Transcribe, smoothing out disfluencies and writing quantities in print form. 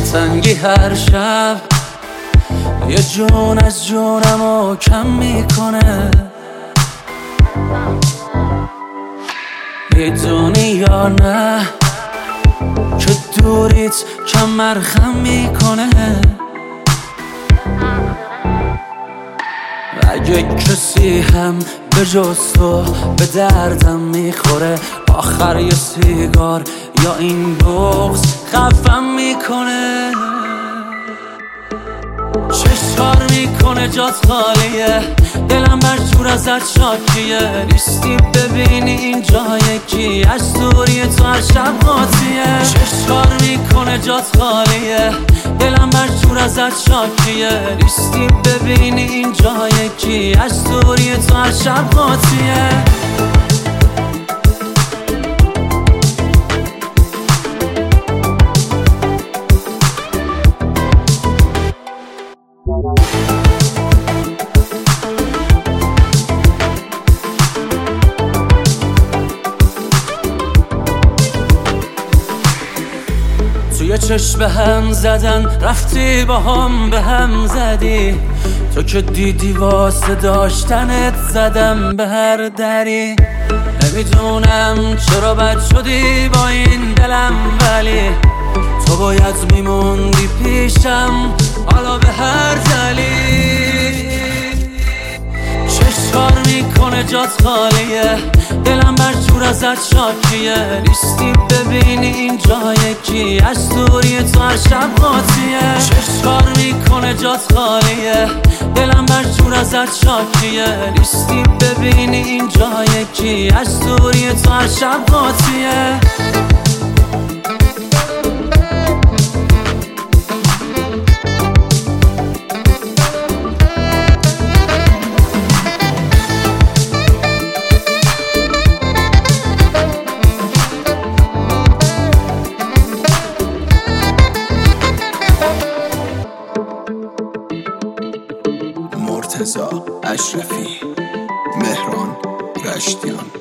دلتنگی هر شب یه جون از جونمو کم میکنه. میدونی یا نه که دوریت کمرخم میکنه. اگه کسی هم به جز تو به دردم میخوره، آخر یه سیگار یا این بغض خفم میکنه. چشکار میکنه جات خالیه، دلم بر جور ازت شاکیه. نیستی ببینی این جای کی، از دوری تو هر شب قاطیه. چشکار میکنه جات خالیه، دلم بر جور ازت شاکیه. نیستی ببینی این جای کی، از دوری تو هر شب قاطیه. توی چشم هم زدن رفتی با هم به هم زدی. تو که دیدی واسه داشتنت زدم به هر دری. نمیدونم چرا بد شدی با این دلم، ولی تو باید میموندی پیشم حالا به هر دلیل. چشکار میکنه جات خالیه، دلم بر جور ازت شاکیه. نیستی ببینی این جای کی، از دوری تو هر شب قاطیه. چشکار میکنه جات خالیه، دلم بر جور ازت شاکیه. نیستی ببینی این جای کی، از دوری تو هر شب قاطیه. مرتضی اشرفی، مهران رشتیان.